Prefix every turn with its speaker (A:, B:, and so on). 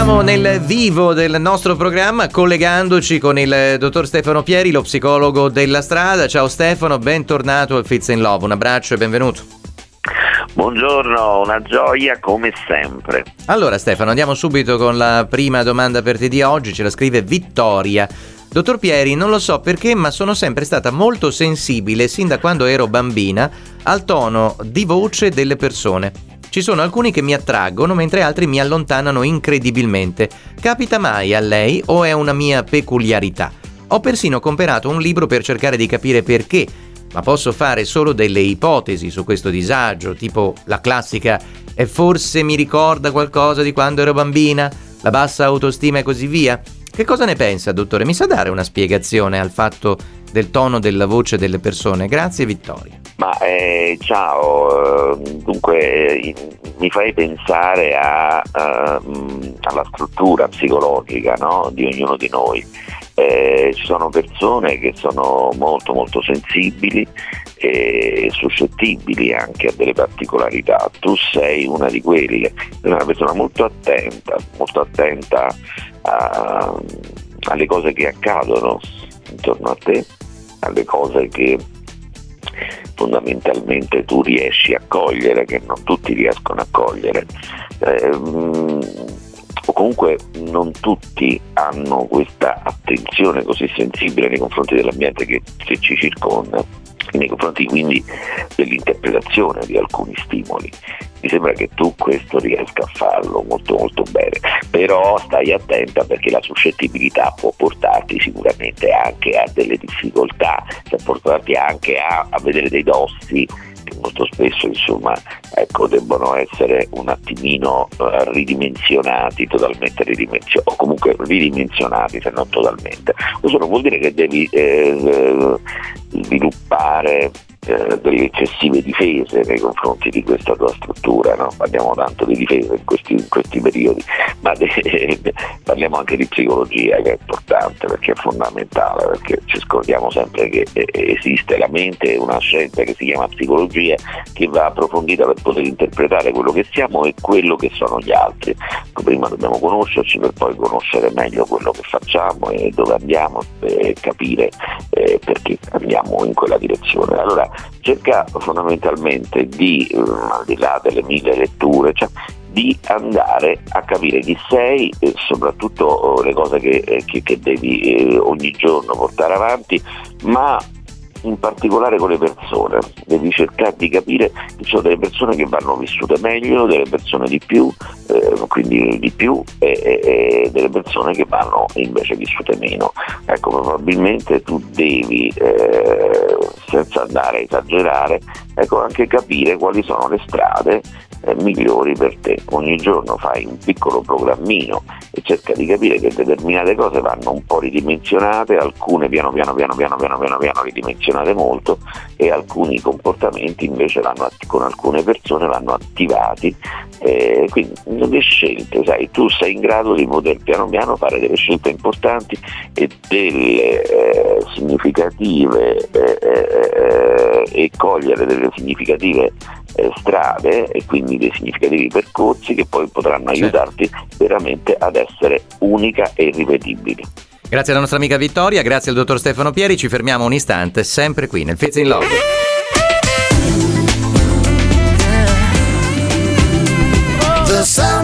A: Entriamo nel vivo del nostro programma collegandoci con il dottor Stefano Pieri, lo psicologo della strada. Ciao Stefano, bentornato al Fits in Love, un abbraccio e benvenuto.
B: Buongiorno, una gioia come sempre.
A: Allora Stefano, andiamo subito con la prima domanda per te di oggi, ce la scrive Vittoria. Dottor Pieri, non lo so perché, ma sono sempre stata molto sensibile sin da quando ero bambina al tono di voce delle persone. Ci sono alcuni che mi attraggono mentre altri mi allontanano incredibilmente. Capita mai a lei o è una mia peculiarità? Ho persino comprato un libro per cercare di capire perché, ma posso fare solo delle ipotesi su questo disagio, tipo la classica "e forse mi ricorda qualcosa di quando ero bambina", la bassa autostima e così via. Che cosa ne pensa, dottore? Mi sa dare una spiegazione al fatto del tono della voce delle persone? Grazie Vittoria.
B: Ma ciao, dunque mi fai pensare alla struttura psicologica, no? Di ognuno di noi. Ci sono persone che sono molto molto sensibili e suscettibili anche a delle particolarità. Tu sei una di quelle, sei una persona molto attenta alle cose che accadono intorno a te, alle cose che fondamentalmente tu riesci a cogliere, che non tutti riescono a cogliere, o comunque non tutti hanno questa attenzione così sensibile nei confronti dell'ambiente che ci circonda, nei confronti quindi dell'interpretazione di alcuni stimoli. Mi sembra che tu questo riesca a farlo molto molto bene, però stai attenta perché la suscettibilità può portarti sicuramente anche a delle difficoltà, cioè portarti anche a vedere dei dossi che molto spesso debbono essere un attimino ridimensionati, totalmente ridimensionati, o comunque ridimensionati se non totalmente. Questo non vuol dire che devi sviluppare delle eccessive difese nei confronti di questa tua struttura, no? Parliamo tanto di difesa in questi periodi, ma parliamo anche di psicologia, che è importante perché è fondamentale, perché ci scordiamo sempre che esiste la mente, una scienza che si chiama psicologia, che va approfondita per poter interpretare quello che siamo e quello che sono gli altri. Prima dobbiamo conoscerci per poi conoscere meglio quello che facciamo e dove andiamo e capire perché andiamo in quella direzione. Allora cerca fondamentalmente di, al di là delle 1000 letture, di andare a capire chi sei e soprattutto le cose che devi ogni giorno portare avanti, ma in particolare con le persone. Devi cercare di capire che ci sono delle persone che vanno vissute meglio, delle persone di più, quindi di più, e delle persone che vanno invece vissute meno. Ecco, probabilmente tu devi, senza andare a esagerare, anche capire quali sono le strade migliori per te. Ogni giorno fai un piccolo programmino e cerca di capire che determinate cose vanno un po' ridimensionate, alcune piano piano ridimensionate molto, e alcuni comportamenti invece con alcune persone vanno attivati, quindi delle scelte, sai, tu sei in grado di poter piano piano fare delle scelte importanti e delle significative e cogliere delle significative strade e quindi dei significativi percorsi che poi potranno aiutarti veramente ad essere unica e irripetibile.
A: Grazie alla nostra amica Vittoria, grazie al dottor Stefano Pieri, ci fermiamo un istante sempre qui nel Fits in Love.
C: The